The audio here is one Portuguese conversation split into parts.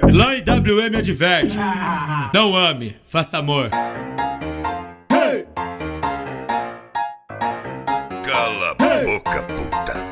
Lá em WM adverte. Não ame, faça amor. Hey! Cala a boca, puta.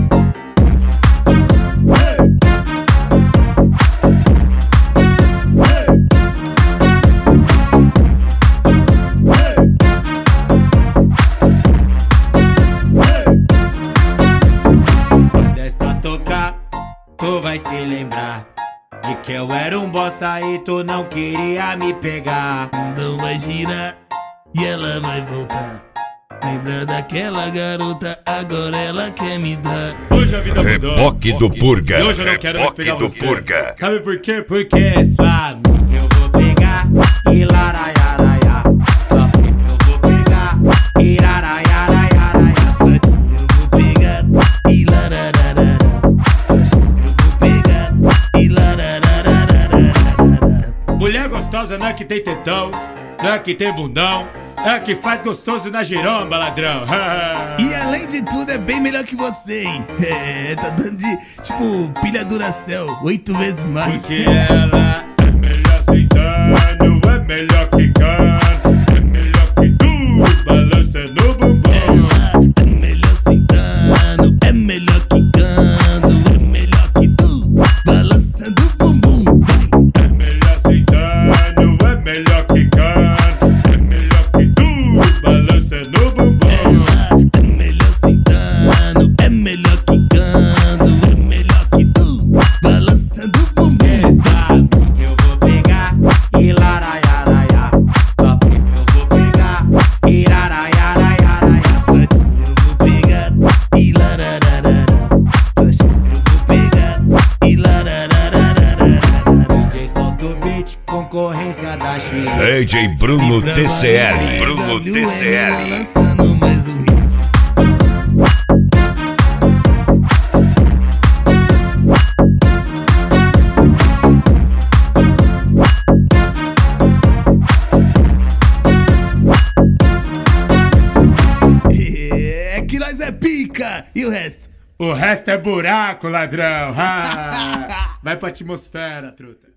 Quando essa tocar, tu vai se lembrar de que eu era um bosta e tu não queria me pegar. Então vai girar e ela vai voltar. Lembra daquela garota, agora ela quer me dar. Hoje a vida mudou. Reboque do Purga. E hoje eu não quero mais pegar Reboque do você. Purga. Sabe por quê? Porque é sua amiga eu vou pegar e laraiaraia. Sua prima eu vou pegar e laraiaraia. Sua tia eu vou pegar e larararara. Sua chefe eu vou pegar e larararara. Mulher gostosa não é que tem tetão, não é que tem bundão, é que faz gostoso na giromba, ladrão. E além de tudo é bem melhor que você, hein? É, tá dando de, tipo, pilha Duracell 8 vezes mais. Porque ela é melhor sentando, é melhor quicando, é melhor que tu, balançando o bumbum. Ela é melhor sentando, é melhor quicando, é melhor que tu, balançando o bumbum. É melhor sentando, é melhor quicando, é melhor que tu, balançando o bumbum. Ela é melhor sentando, é melhor quicando, é melhor que tu, balançando o bumbum. Essa amiga eu vou pegar e laraiaraia. Sua prima eu vou pegar e laraiaraia. Sua tia eu vou pegar e larararara. Sua chefe eu vou pegar e larararara. DJ solta o beat, concorrência da Chile. DJ Bruno TCL. Bruno TCL. Lançando mais um hit. É que nós é pica! E o resto? O resto é buraco, ladrão. Vai pra atmosfera, truta.